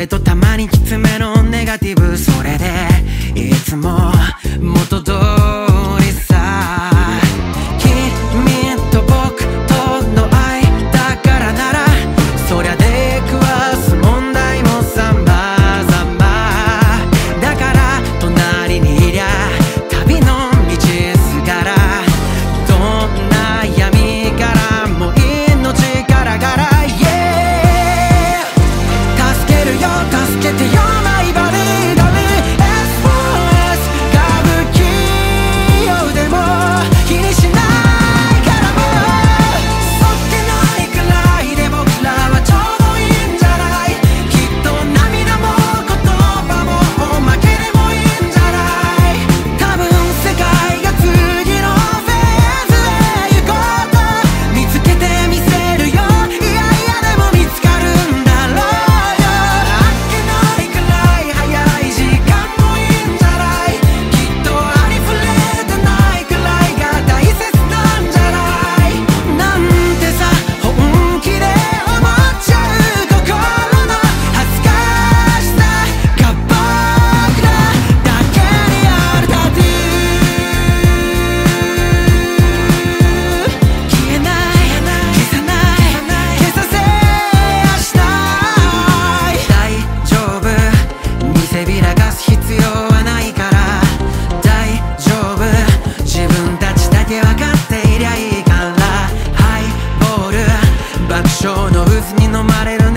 べとたまにきつめのネガティブ、それでいつも元通りさ。君と僕との愛だからなら、そりゃ出くわす問題も様々だから、隣にいりゃ旅の道すがら、どんな闇からも命からがら、yeah、 助けるよ助けてよマイバディダリ SOS 歌舞伎よでも気にしないからもう、そっけないくらいで僕らはちょうどいいんじゃない、きっと涙も言葉もおまけでもいいんじゃない、多分世界が次のフェーズへ行こうと見つけてみせるよ、いやいやでも見つかるんだろうよ、あっけないくらい早い時間もいいんじゃない、きっとありふれてないくらいが大切なんじゃない、なんてさ本気で思っちゃう心の恥ずかしさが僕らだけにあるタトゥー、消えない消さない消させやしたい、大丈夫見せびらかす必要はないから、大丈夫自分たちだけ分かっていりゃいいから、ハイボール爆笑の渦に飲まれる